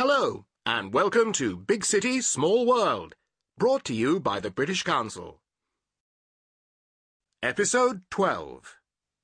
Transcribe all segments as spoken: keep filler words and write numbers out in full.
Hello, and welcome to Big City, Small World, brought to you by the British Council. Episode twelve.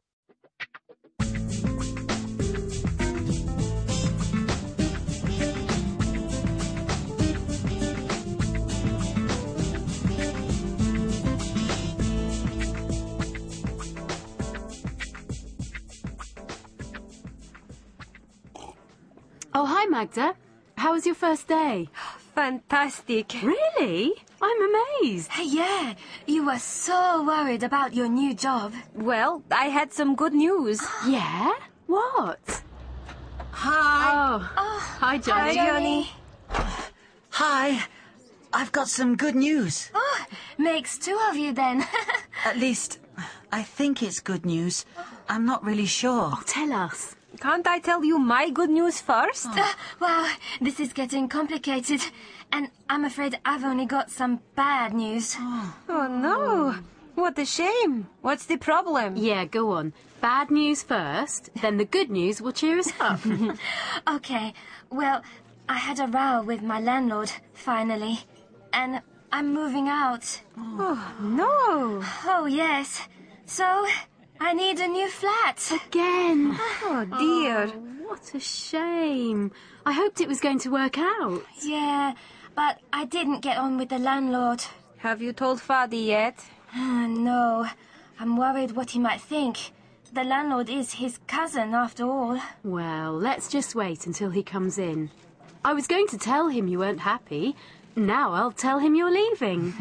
Oh, hi, Magda. How was your first day? Fantastic. Really? I'm amazed. Yeah, you were so worried about your new job. Well, I had some good news. Yeah? What? Hi. Oh, oh hi, Johnny. Hi, Johnny. Hi. I've got some good news. Oh, makes two of you then. At least, I think it's good news. I'm not really sure. Oh, tell us. Can't I tell you my good news first? Oh. Uh, wow, this is getting complicated. And I'm afraid I've only got some bad news. Oh, oh no. What a shame. What's the problem? Yeah, go on. Bad news first, then the good news will cheer us up. Okay, well, I had a row with my landlord, finally. And I'm moving out. Oh, no. Oh, yes. So, I need a new flat. Again. Oh, dear. Oh, what a shame. I hoped it was going to work out. Yeah, but I didn't get on with the landlord. Have you told Father yet? Uh, no. I'm worried what he might think. The landlord is his cousin, after all. Well, let's just wait until he comes in. I was going to tell him you weren't happy. Now I'll tell him you're leaving.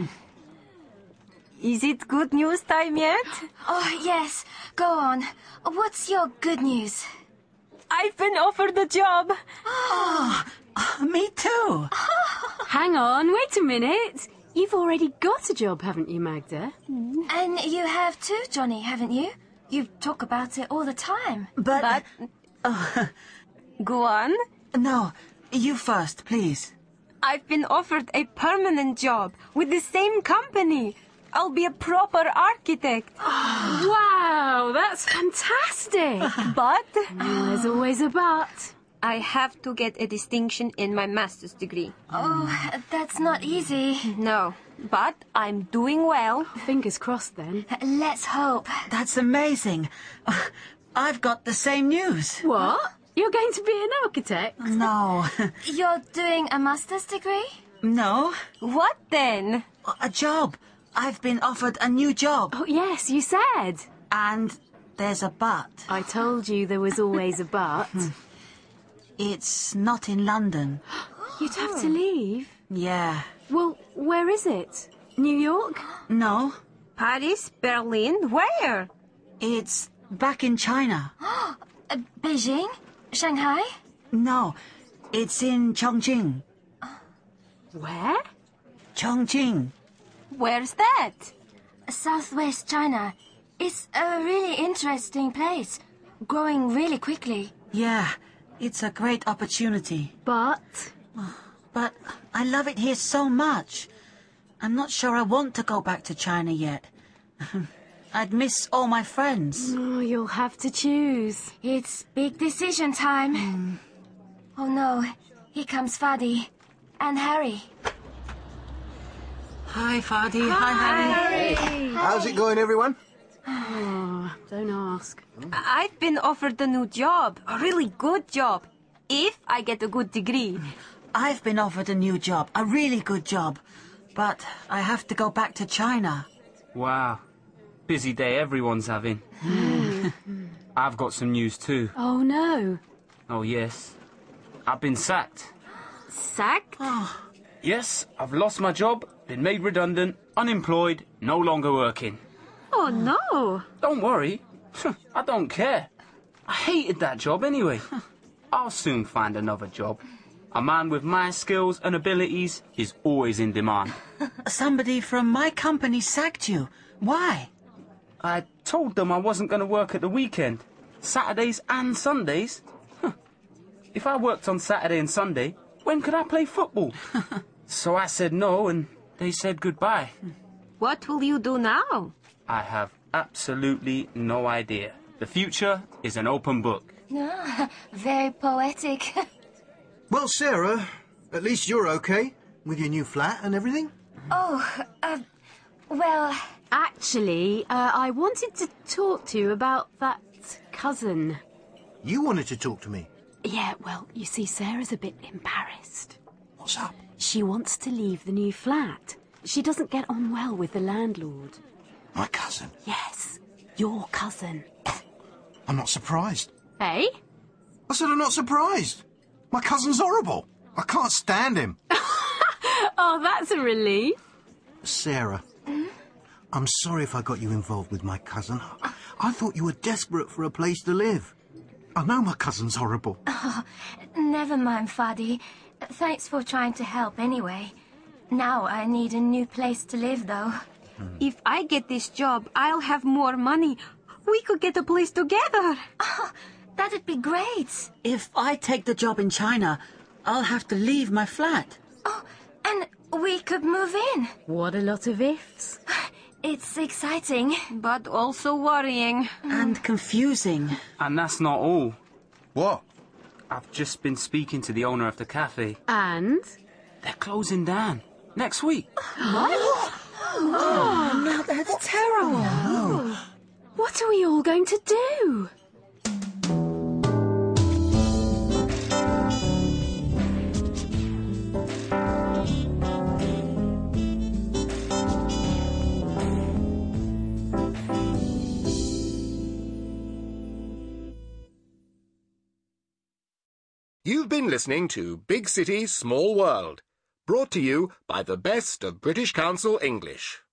Is it good news time yet? Oh, yes. Go on. What's your good news? I've been offered a job. Oh, me too. Hang on, wait a minute. You've already got a job, haven't you, Magda? And you have too, Johnny, haven't you? You talk about it all the time. But... But... Uh, Go on. No, you first, please. I've been offered a permanent job with the same company. I'll be a proper architect. Oh, wow, that's fantastic. But... Well, there's always a but. I have to get a distinction in my master's degree. Oh, that's not easy. No, but I'm doing well. Fingers crossed, then. Let's hope. That's amazing. I've got the same news. What? You're going to be an architect? No. You're doing a master's degree? No. What then? A job. I've been offered a new job. Oh, yes, you said. And there's a but. I told you there was always a but. It's not in London. You'd have to leave. Yeah. Well, where is it? New York? No. Paris? Berlin? Where? It's back in China. uh, Beijing? Shanghai? No. It's in Chongqing. Where? Chongqing. Where's that? Southwest China. It's a really interesting place. Growing really quickly. Yeah, it's a great opportunity. But? But I love it here so much. I'm not sure I want to go back to China yet. I'd miss all my friends. Oh, you'll have to choose. It's big decision time. Mm. Oh no, here comes Fadi. And Harry. Hi, Fadi. Hi, Harry. Harry. How's it going, everyone? Oh, don't ask. I've been offered a new job. A really good job. If I get a good degree. I've been offered a new job. A really good job. But I have to go back to China. Wow. Busy day everyone's having. I've got some news too. Oh, no. Oh, yes. I've been sacked. Sacked? Oh. Yes, I've lost my job, been made redundant, unemployed, no longer working. Oh, no. Don't worry. I don't care. I hated that job anyway. I'll soon find another job. A man with my skills and abilities is always in demand. Somebody from my company sacked you. Why? I told them I wasn't going to work at the weekend. Saturdays and Sundays. If I worked on Saturday and Sunday, when could I play football? So I said no, and they said goodbye. What will you do now? I have absolutely no idea. The future is an open book. Ah, very poetic. Well, Sarah, at least you're okay with your new flat and everything. Oh, uh, well... Actually, uh, I wanted to talk to you about that cousin. You wanted to talk to me. Yeah, well, you see, Sarah's a bit embarrassed. What's up? She wants to leave the new flat. She doesn't get on well with the landlord. My cousin? Yes, your cousin. I'm not surprised. Hey? I said I'm not surprised. My cousin's horrible. I can't stand him. Oh, that's a relief. Sarah, I'm sorry if I got you involved with my cousin. I, I thought you were desperate for a place to live. I know my cousin's horrible. Oh, never mind, Fadi. Thanks for trying to help anyway. Now I need a new place to live, though. If I get this job, I'll have more money. We could get a place together. Oh, that'd be great. If I take the job in China, I'll have to leave my flat. Oh, and we could move in. What a lot of ifs. It's exciting. But also worrying. And confusing. And that's not all. What? I've just been speaking to the owner of the cafe. And? They're closing down. Next week. What? Oh, no, that's terrible. No. What are we all going to do? You've been listening to Big City, Small World, brought to you by the best of British Council English.